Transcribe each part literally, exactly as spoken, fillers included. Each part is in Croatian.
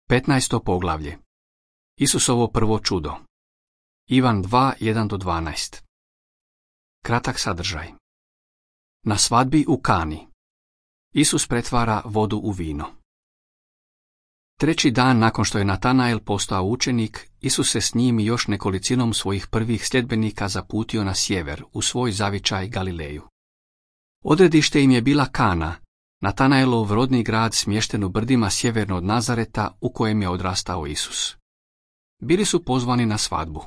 Petnaesto poglavlje. Isusovo prvo čudo. Ivan dva, jedan do dvanaest. Kratak sadržaj. Na svadbi u Kani. Isus pretvara vodu u vino. Treći dan nakon što je Natanael postao učenik, Isus se s njim i još nekolicinom svojih prvih sljedbenika zaputio na sjever, u svoj zavičaj Galileju. Odredište im je bila Kana, Natanaelov rodni grad smješten u brdima sjeverno od Nazareta, u kojem je odrastao Isus. Bili su pozvani na svadbu.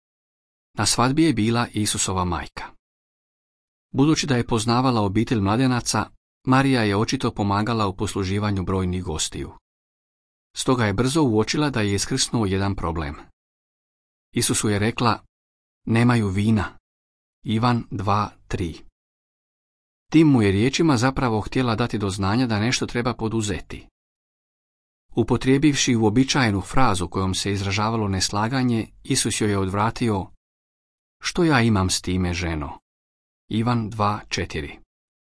Na svadbi je bila Isusova majka. Budući da je poznavala obitelj mladenaca, Marija je očito pomagala u posluživanju brojnih gostiju. Stoga je brzo uočila da je iskrsnuo jedan problem. Isusu je rekla: nemaju vina. Ivan dva, tri. Tim mu je riječima zapravo htjela dati do znanja da nešto treba poduzeti. Upotrijebivši uobičajenu frazu kojom se izražavalo neslaganje, Isus joj je odvratio: što ja imam s time, ženo? Ivan dva, četiri.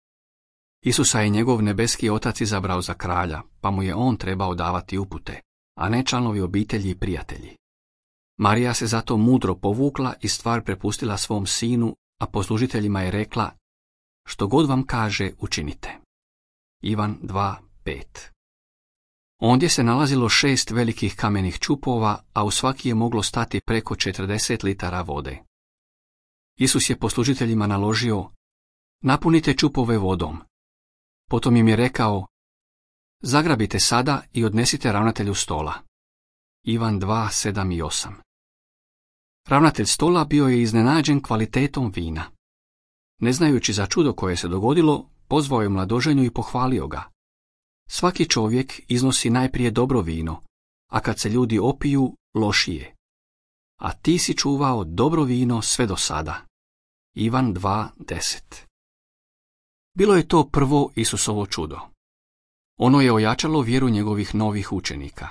Isusa je njegov nebeski otac izabrao za kralja, pa mu je on trebao davati upute, a ne članovi obitelji i prijatelji. Marija se zato mudro povukla i stvar prepustila svom sinu, a poslužiteljima je rekla: što god vam kaže, učinite. Ivan dva, pet. Ondje se nalazilo šest velikih kamenih čupova, a u svaki je moglo stati preko četrdeset litara vode. Isus je poslužiteljima naložio: napunite čupove vodom. Potom im je rekao: zagrabite sada i odnesite ravnatelju stola. Ivan dva, sedam i osam. Ravnatelj stola bio je iznenađen kvalitetom vina. Ne znajući za čudo koje se dogodilo, pozvao je mladoženju i pohvalio ga. Svaki čovjek iznosi najprije dobro vino, a kad se ljudi opiju, lošije. A ti si čuvao dobro vino sve do sada. Ivan dva, deset. Bilo je to prvo Isusovo čudo. Ono je ojačalo vjeru njegovih novih učenika.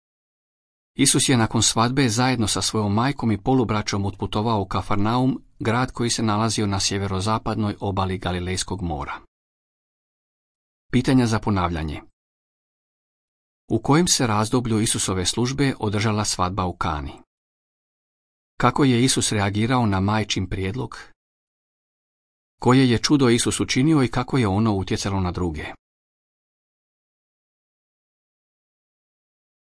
Isus je nakon svadbe zajedno sa svojom majkom i polubraćom otputovao u Kafarnaum, grad koji se nalazio na sjeverozapadnoj obali Galilejskog mora. Pitanja za ponavljanje. U kojem se razdoblju Isusove službe održala svadba u Kani? Kako je Isus reagirao na majčin prijedlog? Koje je čudo Isus učinio i kako je ono utjecalo na druge?